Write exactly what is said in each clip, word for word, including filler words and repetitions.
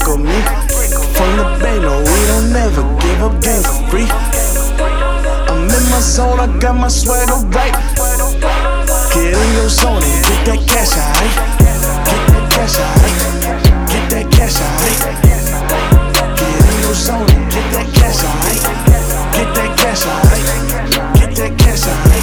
on me. From the bay, no, we don't never give up game for free. I'm in my zone, I got my swagger right. Get in your zone and get that cash, alright? Get that cash, alright? Get that cash, alright? Get in your zone and get that cash, alright? Get that cash, alright? Get that cash, alright?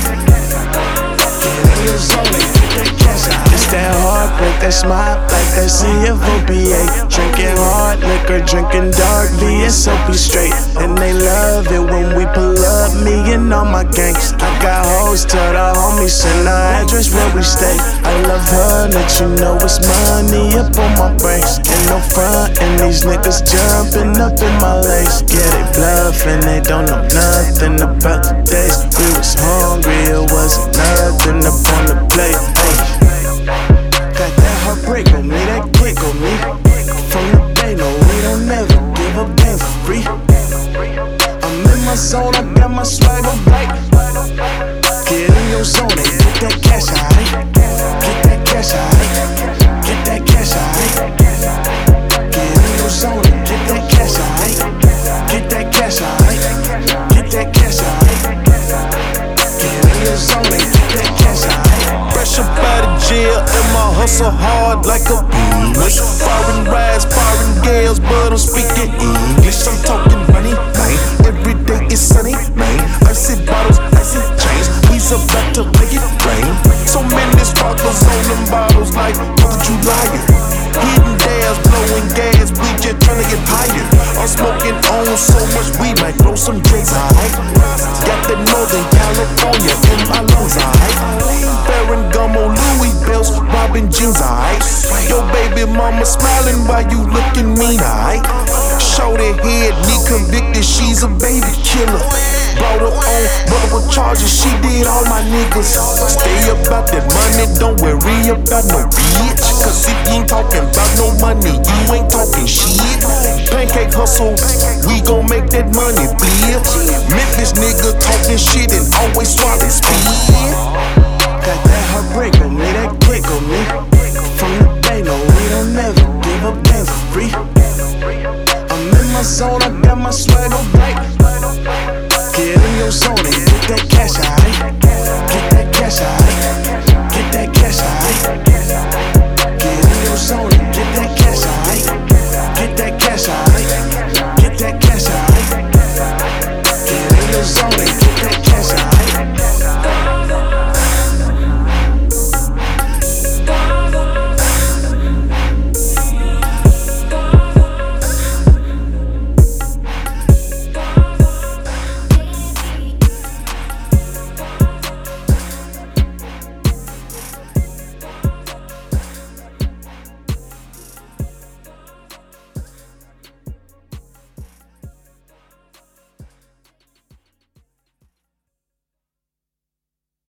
Get in your zone and get that cash, alright? It's that heartbreak, that smile like that C F O P A. Drinking hard liquor, drinking dark V S O P straight. And they love it when we pull up, me and all my gangs. I got hoes to the homies, send the address where we stay. I love her, let you know it's money up on my brakes. And no front, and these niggas jumping up in my legs. Yeah, they bluffing, they don't know nothing about the days. We was hungry, it wasn't nothing up on the plate. Hey. Got that heartbreak on me, that kick on me. From the bay, no, we don't never give up game for free. I'm in my zone, I got my swagger right. Get in your zone and get that cash, alright? Get that cash, alright? Get that cash, alright? Get in your zone and get that cash, alright? Get that cash, alright? Get that cash, alright? Get in your zone and get that cash, alright? Fresh up out of jail and my hustle hard like a beast. Foreign rides, foreign gals, but I'm speaking English. I'm talking money, man. Every day is sunny, man. Icy bottles, icy chains. We's about to make it rain. So many sparkles on them bottles like fourth of July. Hitting dabs, blowing gas, we just tryna get higher. I'm smoking on so much weed, might blow some J's, alright? Got that Northern California in my lungs, alright? Ferragamo, Louis belts, robbing jeans, alright? Your baby mama smiling while you looking mean, alright? Shorty head, knee convicted, she's a baby killer. Brought her on multiple charges, she did all my niggas. Stay about that money, don't worry about no bitch. Cause if you ain't talking about no money, you ain't talking shit. Pancake hustle, we gon' make that money flip. Memphis nigga talking shit and always swallowing speed. Got that heartbreak on me, that kick on me. From the bay, no, we don't never give up game for free. I'm in my zone, I got my swagger right. Get in your zone and get that cash, alright?